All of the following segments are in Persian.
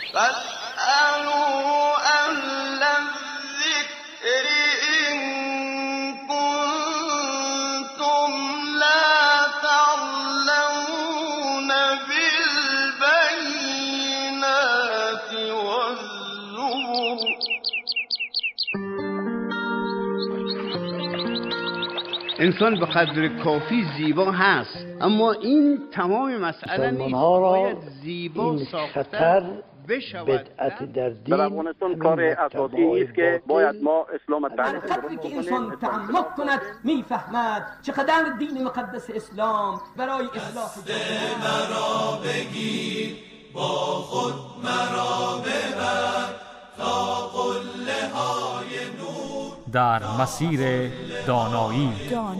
فاسألوا أهل الذكر إن كنتم لا تعلمون بالبينات والزبر. انسان به قدر کافی زیبا هست، اما این تمام مسئله نیست. باید زیبا ساختن بشود. بدعت در دین در افغانستان کار اساسی است که باید ما اسلام تعریف کنیم. که انسان تعمق کند میفهمد چقدر دین مقدس اسلام برای اصلاح جامعه مرا بگیر با خود مرا ببر تا قله های نور در مسیر دانایی تا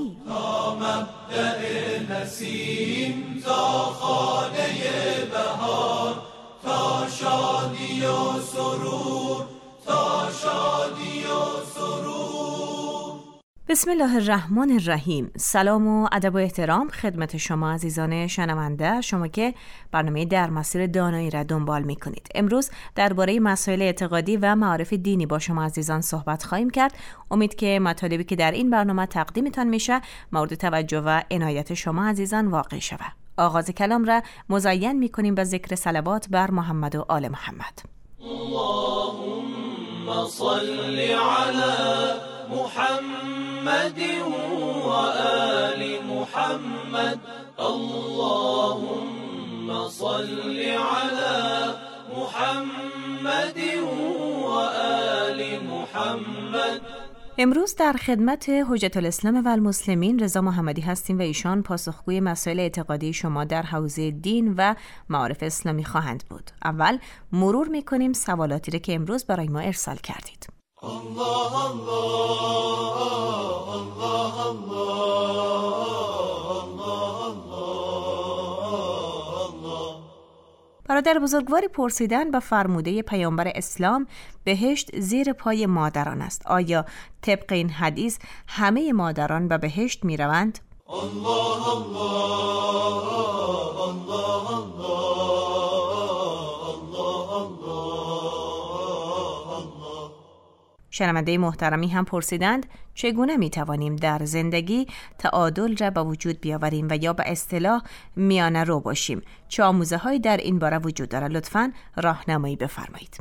مبدأ نسیم تا خانه بهار تا شادی و سرور تا شادی و سرور. بسم الله الرحمن الرحیم. سلام و ادب و احترام خدمت شما عزیزان شنونده، شما که برنامه در مسیر دانایی را دنبال می کنید. امروز درباره مسائل اعتقادی و معارف دینی با شما عزیزان صحبت خواهیم کرد. امید که مطالبی که در این برنامه تقدیمتان میشه مورد توجه و عنایت شما عزیزان واقع شود. آغاز کلام را مزین می کنیم به ذکر صلوات بر محمد و آل محمد. اللهم صل علی محمد و آل محمد. اللهم صل علی محمد و آل محمد. امروز در خدمت حجت الاسلام و المسلمین رضا محمدی هستیم و ایشان پاسخگوی مسائل اعتقادی شما در حوزه دین و معارف اسلامی خواهند بود. اول مرور می‌کنیم سوالاتی را که امروز برای ما ارسال کردید. الله الله الله الله. برادر بزرگواری پرسیدن به فرموده پیامبر اسلام بهشت زیر پای مادران است. آیا طبق این حدیث همه مادران به بهشت می روند؟ الله الله الله الله. شنونده محترمی هم پرسیدند چگونه می توانیم در زندگی تعادل را به وجود بیاوریم و یا به اصطلاح میانه رو باشیم؟ چه آموزه هایی در این باره وجود دارد؟ لطفاً راهنمایی بفرمایید.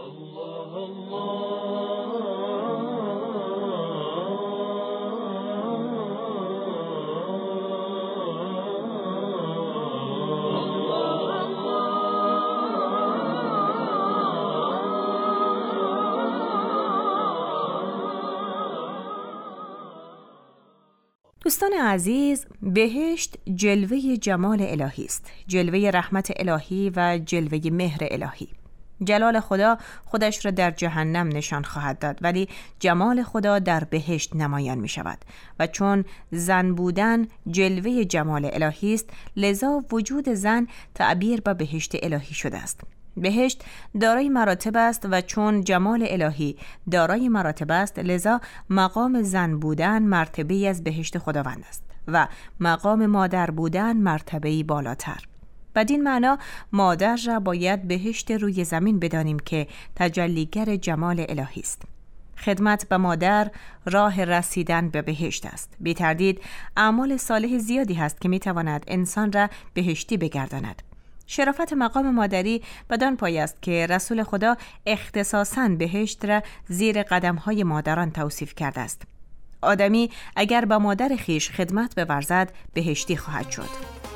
دوستان عزیز، بهشت جلوه جمال الهی است، جلوه رحمت الهی و جلوه مهر الهی. جلال خدا خودش را در جهنم نشان خواهد داد، ولی جمال خدا در بهشت نمایان می شود و چون زن بودن جلوه جمال الهی است، لذا وجود زن تعبیر به بهشت الهی شده است. بهشت دارای مراتب است و چون جمال الهی دارای مراتب است، لذا مقام زن بودن مرتبه‌ای از بهشت خداوند است و مقام مادر بودن مرتبه‌ای بالاتر. بدین معنا مادر را باید بهشت روی زمین بدانیم که تجلیگر جمال الهی است. خدمت به مادر راه رسیدن به بهشت است. بی تردید اعمال صالح زیادی هست که میتواند انسان را بهشتی بگرداند. شرافت مقام مادری بدان پایه است که رسول خدا اختصاصاً بهشت را زیر قدم‌های مادران توصیف کرده است. آدمی اگر به مادر خویش خدمت بورزد بهشتی خواهد شد.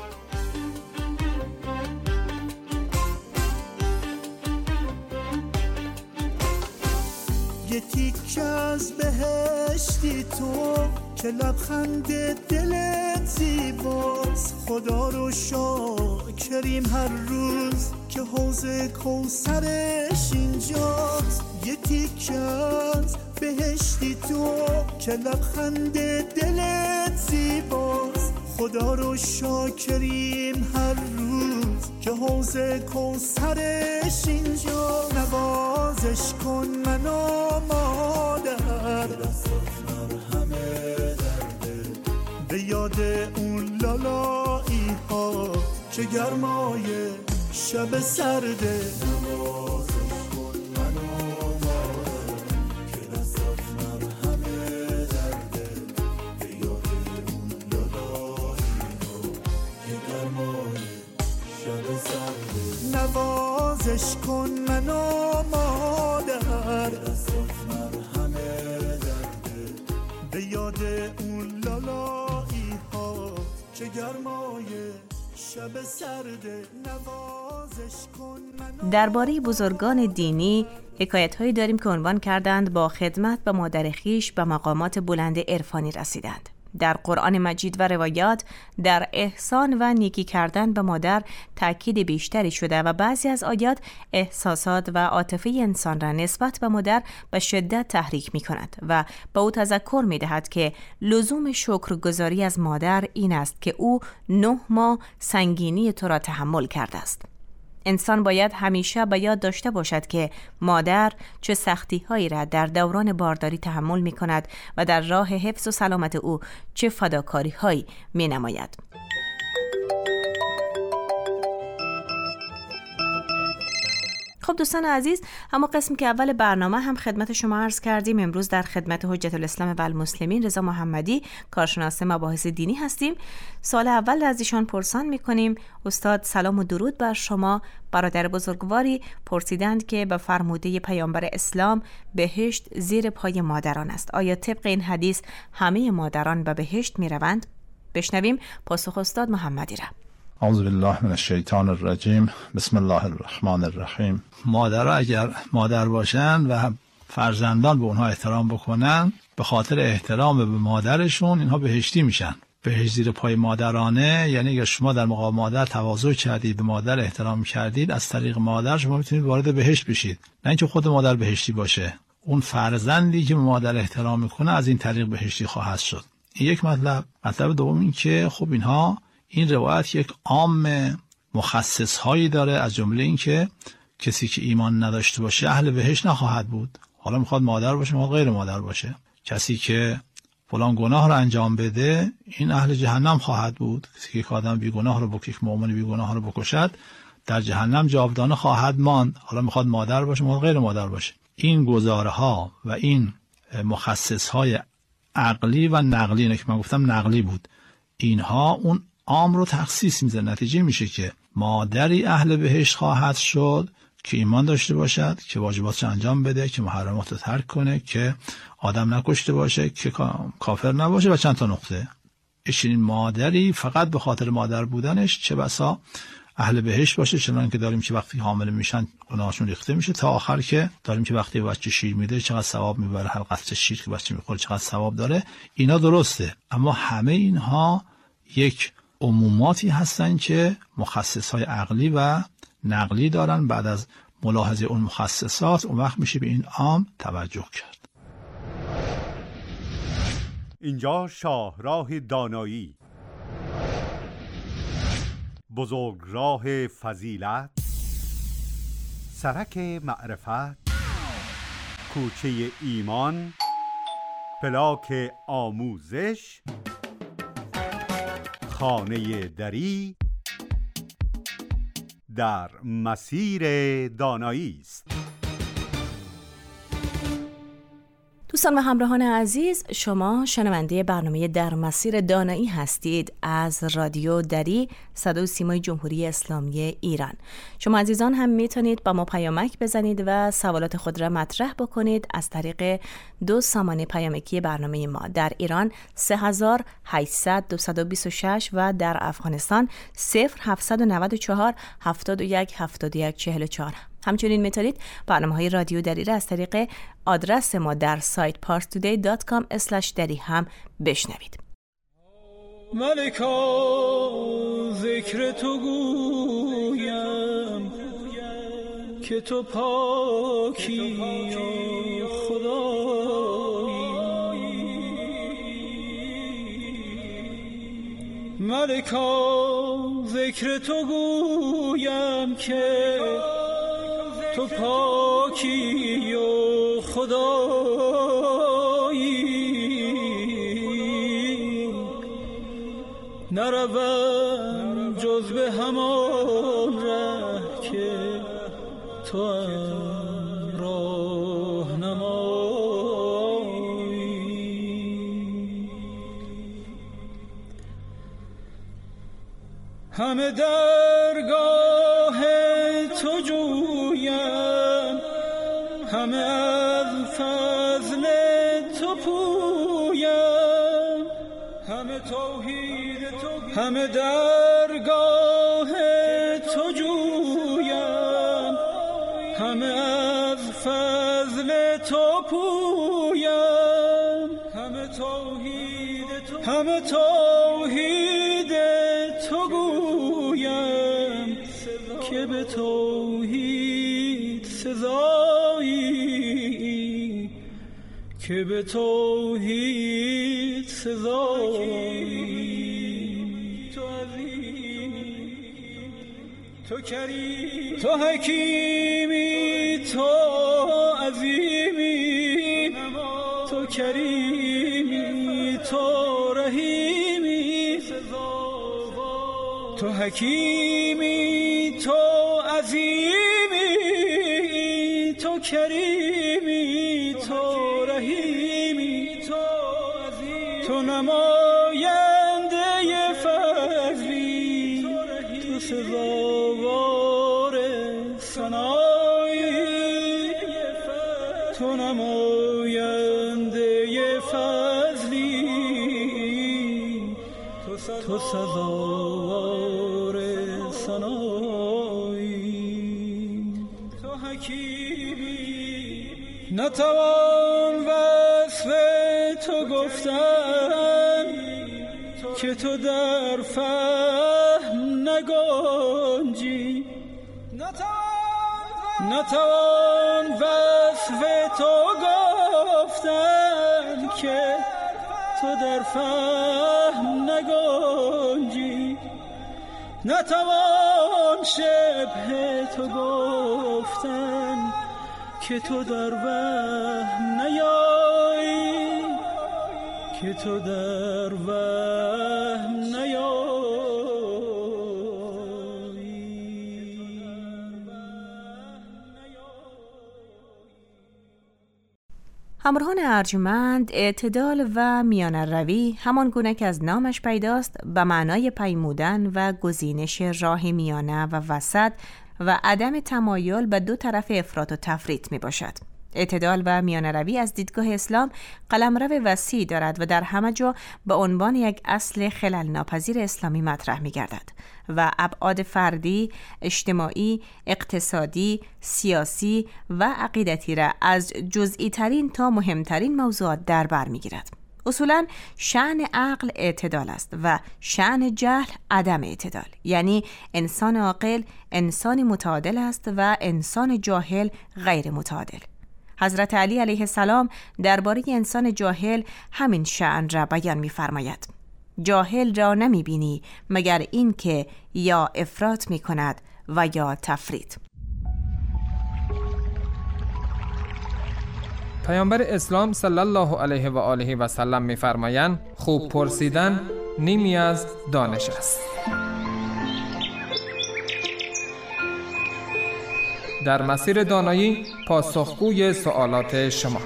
یه تیکه از بهشتی تو که لبخند دلت زیباست، خدا رو شاکریم هر روز که حوض کوثرش اینجاست. یه تیکه از بهشتی تو که لبخند دلت زیباست، خدا رو شاکریم هر روز که حوض کوثرش اینجا. نوازش کن منو مادر به یاد اون لالایی ها که گرمای شب سرده نوازش کن منو مادر به یاد اون لالایی ها که گرمای شب سرده نوازش کن منو. درباره بزرگان دینی حکایت‌هایی داریم که عنوان کردند با خدمت به مادر خویش به مقامات بلند عرفانی رسیدند. در قرآن مجید و روایات در احسان و نیکی کردن به مادر تأکید بیشتری شده و بعضی از آیات احساسات و عاطفه انسان را نسبت به مادر به شدت تحریک می کند و به او تذکر می دهد که لزوم شکرگزاری از مادر این است که او 9 ماه سنگینی تو را تحمل کرده است. انسان باید همیشه به یاد داشته باشد که مادر چه سختی‌هایی را در دوران بارداری تحمل می‌کند و در راه حفظ و سلامت او چه فداکاری‌هایی می‌نماید. خب دوستان عزیز، اما قسم که اول برنامه هم خدمت شما عرض کردیم. امروز در خدمت حجت الاسلام و المسلمین رضا محمدی، کارشناس مباحث دینی هستیم. سال اول از ایشان پرسان می‌کنیم: استاد سلام و درود بر شما. برادر بزرگواری پرسیدند که به فرموده پیامبر اسلام بهشت زیر پای مادران است. آیا طبق این حدیث همه مادران به بهشت می‌روند؟ بشنویم پاسخ استاد محمدی را. اعوذ بالله من الشیطان الرجیم. بسم الله الرحمن الرحیم. مادرها اگر مادر باشن و فرزندان به اونها احترام بکنن، به خاطر احترام به مادرشون اینها بهشتی میشن. بهشت زیر پای مادرانه یعنی اگر شما در مقام مادر تواضع کردید، به مادر احترام کردید، از طریق مادر شما میتونید وارد بهشت بشید. نه اینکه خود مادر بهشتی باشه، اون فرزندی که به مادر احترام میکنه از این طریق بهشتی خواهد شد. این یک مطلب. مطلب دوم این که خب اینها، این روایت یک عام مخصص هایی داره، از جمله این که کسی که ایمان نداشته باشه اهل بهشت نخواهد بود. حالا میخواد مادر باشه، میخواد غیر مادر باشه. کسی که فلان گناه رو انجام بده این اهل جهنم خواهد بود. کسی که آدم بی گناه رو بکشه، مؤمن بی گناه رو بکشد، در جهنم جاودانه خواهد ماند. حالا میخواد مادر باشه، میخواد غیر مادر باشه. این گزاره ها و این مخصص های عقلی و نقلی، اینه که من گفتم نقلی بود، اینها اون عام رو تخصیص میزه. نتیجه میشه که مادری اهل بهشت خواهد شد که ایمان داشته باشد، که واجباتش انجام بده، که محرمات رو ترک کنه، که آدم نکشته باشه، که کافر نباشه و چند تا نقطه. این مادری فقط به خاطر مادر بودنش چه بسا اهل بهشت باشه، چنان که داریم که وقتی حامل میشن گناهشون ریخته میشه، تا آخر که داریم که وقتی بچه شیر میده چقدر ثواب میبره، هر قطره شیر که بچه میخوره چقدر ثواب داره. اینا درسته، اما همه اینها یک عموماتی هستن که مخصصهای عقلی و نقلی دارن. بعد از ملاحظه اون مخصصات اون وقت میشه به این عام توجه کرد. اینجا شاهراه دانایی، بزرگراه فضیلت، سرک معرفت، کوچه ایمان، پلاک آموزش، خانه دری در مسیر دانایی است. دوستان و همراهان عزیز، شما شنونده برنامه در مسیر دانایی هستید از رادیو دری، صدا و سیمای جمهوری اسلامی ایران. شما عزیزان هم میتونید با ما پیامک بزنید و سوالات خود را مطرح بکنید از طریق 2 سامانه پیامکی برنامه ما. در ایران 3800-226 و در افغانستان 0794 71 71 44. همچنین میتونید برنامه‌های رادیو دری را از طریق آدرس ما در سایت parstoday.com/dari هم بشنوید. ملکا ذکر تو گویم که تو پاکی خدایی، ملکا ذکر تو گویم که تو پاکی و خدایی، نروم جز به همان ره تو همه درگاه تو جویم، همه از فضل تو پویم، همه توحید تو، همه درگاه تو جویم، همه از فضل تو پویم، همه توحید تو، همه توحید تو گویم که به توحید سزایی، که به توحید سزایی. تو عظیمی، تو کریم، تو حکیمی، تو عظیمی، تو کریمی، تو رحیمی، تو حکیمی، تو عظیمی، تو کریمی، تو رحیمی، تو نماینده فضلی، تو سزاوار ثنایی، تو نماینده فضلی، تو سزاوار ثنایی، تو حکیمی. نتوان وصف تو گفتن که تو در فهم نگنجی، نتوان وصف تو گفتن که تو در فهم نگنجی، نتوان شبه تو گفتن که تو در وهم نیایی، که تو در وهم نیایی. همراهان ارجمند، اعتدال و میانه روی همان گونه که از نامش پیداست به معنای پیمودن و گزینش راه میانه و وسط و عدم تمایل به دو طرف افراط و تفریط می باشد. اعتدال و میانه روی از دیدگاه اسلام قلمرو وسیع دارد و در همه جا به عنوان یک اصل خلل ناپذیر اسلامی مطرح می گردد و ابعاد فردی، اجتماعی، اقتصادی، سیاسی و عقیدتی را از جزئی ترین تا مهمترین موضوعات در بر می گیرد. اصولاً شأن عقل اعتدال است و شأن جهل عدم اعتدال، یعنی انسان عاقل انسان متعادل است و انسان جاهل غیر متعادل. حضرت علی علیه السلام درباره انسان جاهل همین شأن را بیان می‌فرماید: جاهل را نمی‌بینی مگر این که یا افراط می‌کند و یا تفریط. پیامبر اسلام صلی الله علیه و آله و سلم می‌فرمایند خوب پرسیدن نیمی از دانش است. در مسیر دانایی پاسخگوی سوالات شما.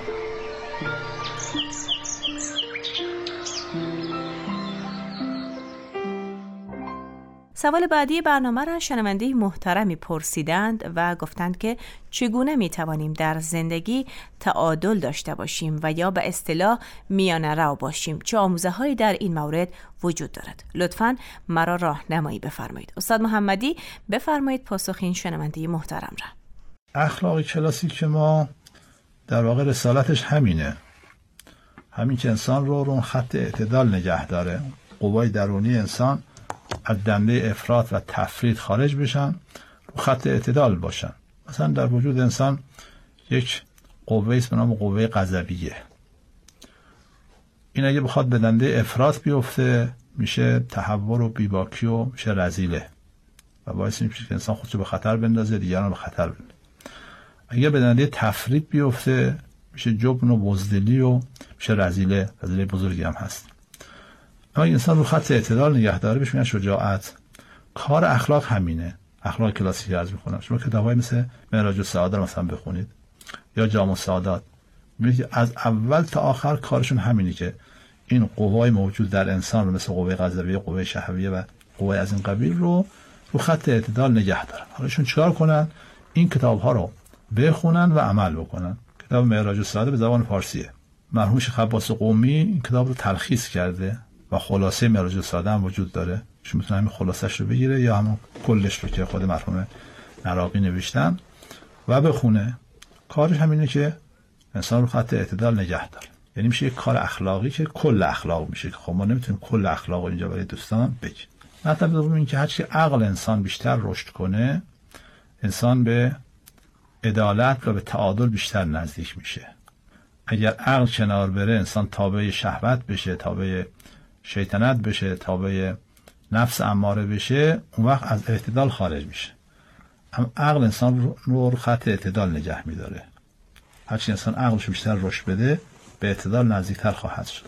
سوال بعدی برنامه را شنونده محترمی پرسیدند و گفتند که چگونه می توانیم در زندگی تعادل داشته باشیم و یا به اصطلاح میانه رو باشیم. چه آموزه‌هایی در این مورد وجود دارد؟ لطفاً مرا راهنمایی بفرمایید. استاد محمدی بفرمایید پاسخ این شنونده محترم را. اخلاق کلاسیک ما در واقع رسالتش همینه، همین که انسان رو خط اعتدال نگه داره، قوای درونی انسان از دنده افراط و تفریط خارج بشن، رو خط اعتدال باشن. مثلا در وجود انسان یک قوه است به نام قوه غضبیه، این اگه بخواد به دنده افراط بیفته میشه تهور و بیباکی و میشه رذیله و باعث میشه که انسان خودشو به خطر بندازه، دیگران به خطر بندازه. اگه به دنده تفریط بیفته میشه جبن و بزدلی و میشه رذیله بزرگی هم هست. اما انسان رو خط اعتدال نگه داره بهش میگن شجاعت. کار اخلاق همینه. اخلاق کلاسیک عرض می‌کنم. شما کتاب‌های مثل معراج السعاده مثلا بخونید یا جام السعادات، می‌بینید که از اول تا آخر کارشون همینه که این قوای موجود در انسان رو مثل قوه غضبیه، قوه شهویه و قوه از این قبیل رو خط اعتدال نگه دارن. حالشون چیکار کنن؟ این کتاب‌ها رو بخونن و عمل بکنن. کتاب معراج السعاده به زبان فارسیه. مرحوم شیخ عباس قمی این کتاب رو تلخیص کرده و خلاصه معراج السعاده هم وجود داره. شما میتونه همین خلاصش رو بگیره یا همون کلش رو که خود مرحوم عراقی نوشتن و بخونه. کارش همینه که انسان رو خط اعتدال نگه داره. یعنی میشه یک کار اخلاقی که کل اخلاق میشه. خب ما نمیتونیم کل اخلاق رو اینجا برای دوستان بگیم. مطلب دوم این که هرچی عقل انسان بیشتر رشد کنه، انسان به عدالت و به تعادل بیشتر نزدیک میشه. اگر عقل کنار بره، انسان تابع شهوت بشه، تابع شیطنت بشه، تابع نفس اماره بشه، اون وقت از اعتدال خارج میشه. اما عقل انسان رو خط اعتدال نگه میداره. هرچی انسان عقلش بیشتر رشد بده، به اعتدال نزدیکتر خواهد شد.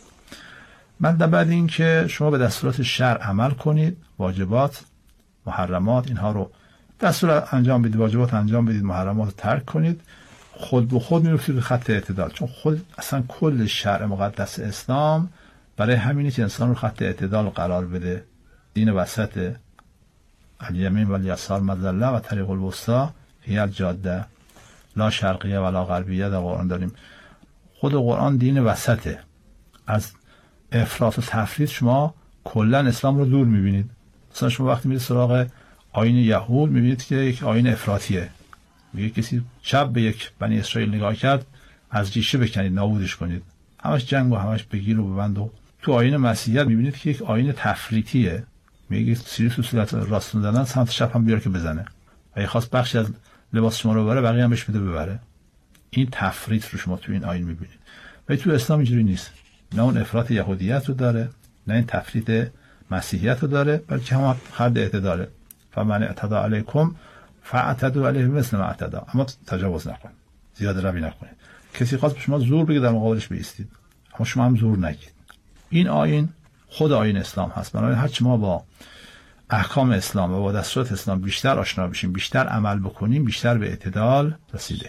من در بعد این که شما به دستورات شرع عمل کنید، واجبات، محرمات، اینها رو دستور انجام بدید، واجبات انجام بدید، محرمات رو ترک کنید، خود به خود میرفتید به خط اعتدال. چون خود اصلا کل شرع مقدس اسلام برای همینه که انسان رو خط اعتدال قرار بده. دین وسط، الیمین و الیسار مظله و طریق الوسطی هی الجاده، لا شرقیه ولا غربیه در قرآن داریم. خود قرآن دین وسطه. از افراط و تفریط شما کلا اسلام رو دور میبینید. مثلا شما وقتی میرید سراغ آیین یهود میبینید که یک آیین افراطیه. میگه کسی شب به یک بنی اسرائیل نگاه کرد، از ریشه بکنید، نابودش کنید. همش جنگ و همش بگیر و ببند. و تو آیین مسیحیت میبینید که یک آیین تفریطیه. میگه سیریس و صورت راستون زدن سمت شب هم بیاره که بزنه. اگه خواست بخشی از لباس شما رو ببره، بقیه هم بهش بده ببره. این تفریط رو شما تو این آیین میبینید. ولی تو اسلام اینجوری نیست. نه اون افراط یهودیت رو داره، نه این تفریط مسیحیت رو داره، بلکه هم خط اعتداله. فمن اعتدى علیکم فاعتدوا علیه مثل ما اعتدى. اما تجاوز نکنید، زیاده روی نکنید. کسی خواست به شما زور بگه، در مقابلش بایستید، اما شما هم زور نگید. این آیین خود آیین اسلام هست. بنابراین هر چی ما با احکام اسلام و با دستورات اسلام بیشتر آشنا بشیم، بیشتر عمل بکنیم، بیشتر به اعتدال رسیده.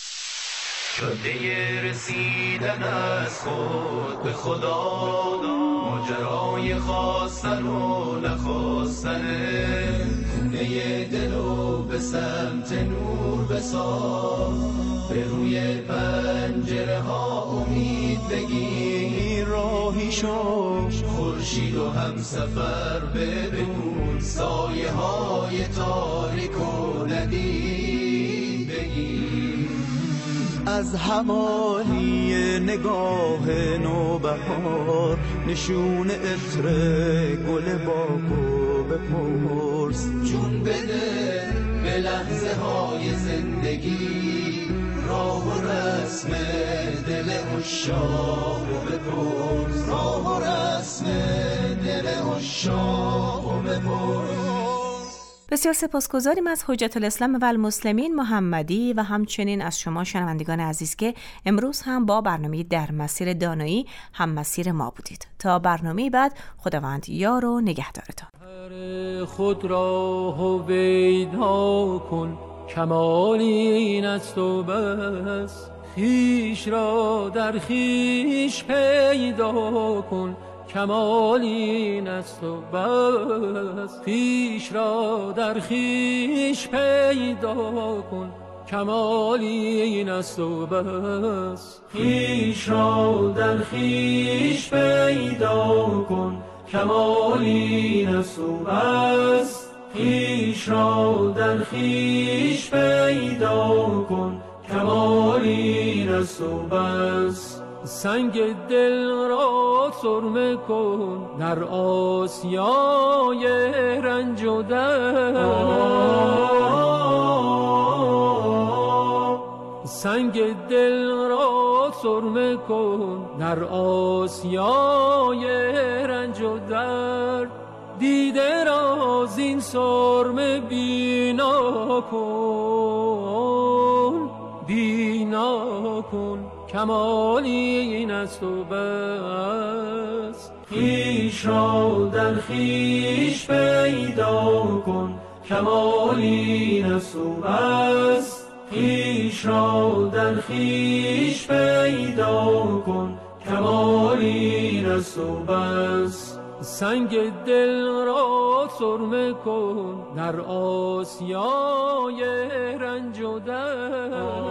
شده رسیدن از خود به خدا، ماجرای خواستن و نخواستن، خونه دلو به سمت نور بساز، به روی پنجره ها امید بگیر، راهی شو خورشید و هم سفر بدون، سایه های تاریک و ندید بگیر. از حوالی نگاه نوبهار، نشون عطر گل باغو بپرس، جون بده به لحظه های زندگی، راه و رسم دل عشاق بپرس، راه و رسم دل عشاق بپرس. بسیار سپاسگزاریم از حجت الاسلام و المسلمین محمدی و همچنین از شما شنوندگان عزیز که امروز هم با برنامه در مسیر دانایی هم مسیر ما بودید. تا برنامه بعد، خداوند یار و نگهدارتان. خود را هویدا کن، کمالی این است و بس، خویش را در خویش پیدا کن، کمال این است و بس، خویش را در خویش پیدا کن، کمال این است و بس، خویش را در خویش پیدا کن، کمال این است و بس، خویش را در خویش پیدا کن، کمال این است و بس. سنگ دل را سرمه کن در آسیای رنج و درد، سنگ دل را سرمه کن در آسیای رنج و درد، دیده را زین سرمه بینا کن، بینا کن، کمالی این است و بس، خویش را در خویش پیدا کن، کمالی نسوب است. خویش را در خویش پیدا کن، کمالی نسوب است. سنگ دل را سرمه کن در آسیای رنج و درد.